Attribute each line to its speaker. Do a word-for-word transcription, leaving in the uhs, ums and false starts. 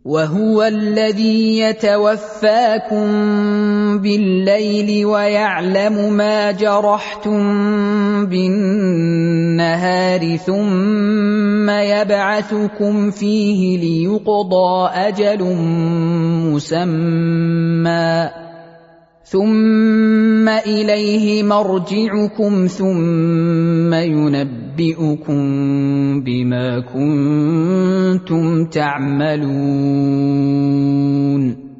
Speaker 1: وهو الذي يتوفاكم بالليل ويعلم ما جرحتم بالنهار ثم يبعثكم فيه ليقضى أجل مسمى ثم إليه مرجعكم ثم ينبئكم بما كنتم تعملون.